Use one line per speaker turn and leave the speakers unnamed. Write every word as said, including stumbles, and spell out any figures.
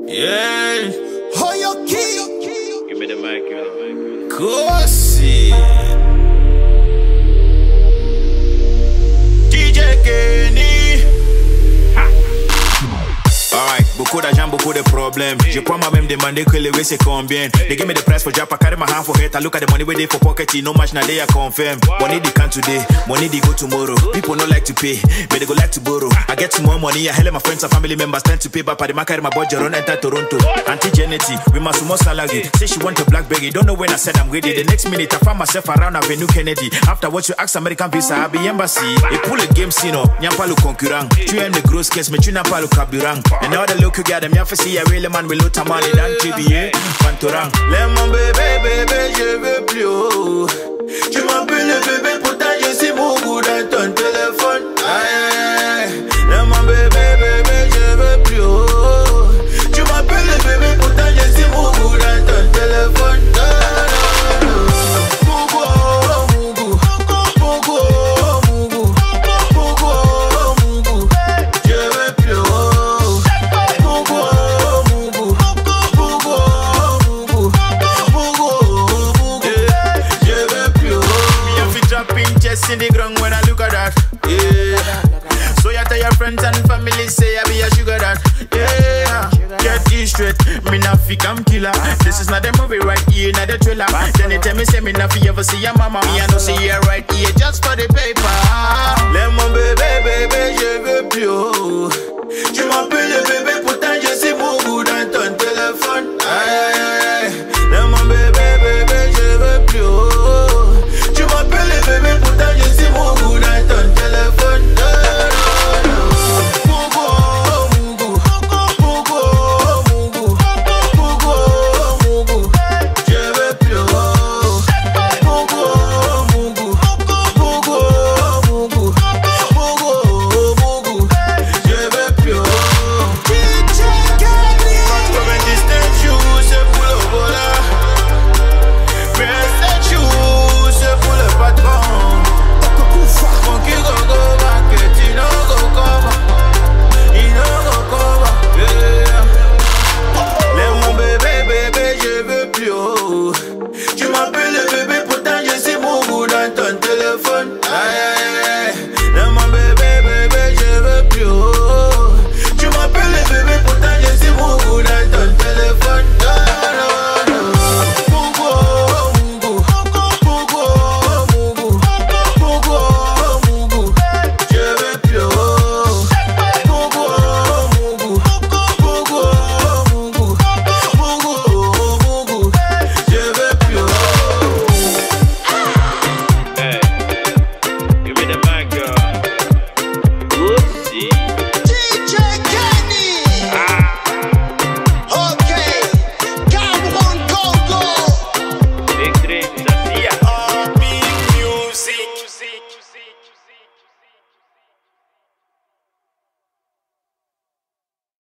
Yeah.
Hold your key.
Give me the mic, give me the mic.
Kosi.
D J Kenny. Alright, beaucoup d'argent, beaucoup de problèmes. Je prends moi-même demander que les way c'est combien. They give me the price for Japa, carry my hand for head. I look at the money where they for pocket, no match now they are confirm. Money they can today, money they go tomorrow. People don't like to pay, but they go like to borrow. I get some more money, I hell my friends and family members tend to pay. But the man carry my budget run enter Toronto. Auntie Genety, with my sumo salary. Say she want a Blackberry, don't know when I said I'm ready. The next minute I found myself around Avenue Kennedy. After what you ask American visa, I be embassy. They pull a game scene up, nyampa le concurrent. Tu aimes les grosses caisses, mais tu n'as pas le carburant. And now the look you got them, you have to see a real man with lot of money than T B A, Pantorang.
Les mon bébé, bébé, je veux plus haut. Tu m'appelles le bébé, pourtant je suis mon goût dans ton téléphone. Aïe, les mon bébé, bébé, je veux plus haut. Tu m'appelles le bébé, pourtant je suis mon goût dans ton téléphone.
In the ground when I look at that, yeah. So you tell your friends and family say I be a sugar that, yeah. Get this straight, me not fi come killer. This is not the movie right here, not the thriller. Then they tell me say me not fi ever see your mama. Me I know see you right here just for the paper.
Let mon bébé, bébé, je